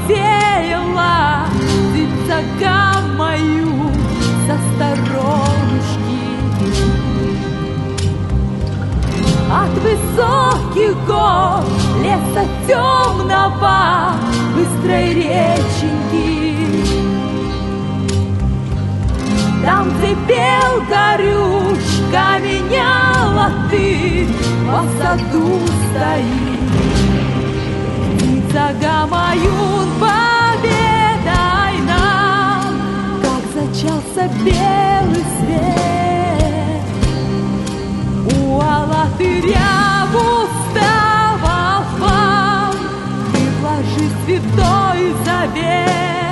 посеяла птица мою со сторонушки. От высоких гор, леса темного, быстрой реченьки, там, где пел горюшка, меняла ты, по саду стоит. Птица Гамаюн, поведай нам, как зачался белый свет. У Алатыря в уста волхвам ты вложи святой завет.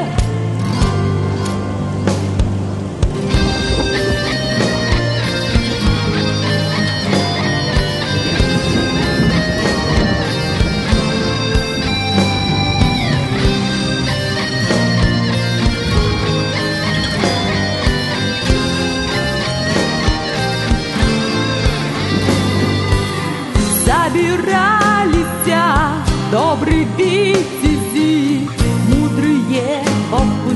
Собирались добрые витязи, мудрые попы.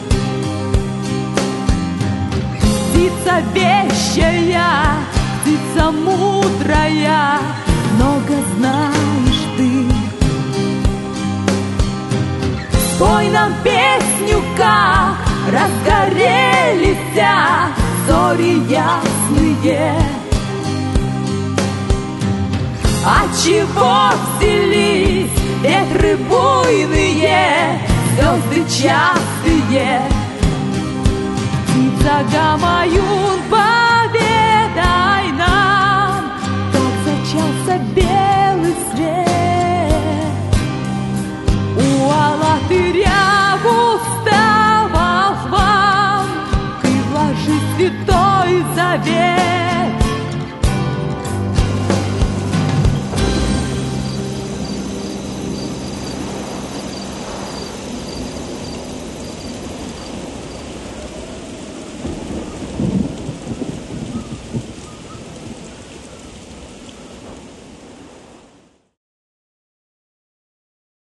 Птица вещая, птица мудрая, много знаешь ты. Спой нам песню, как разгорелись зори ясные. Отчего взялись ветры буйные, звезды частые? Птица Гамаюн, поведай нам, как зачался белый свет. У Алатыря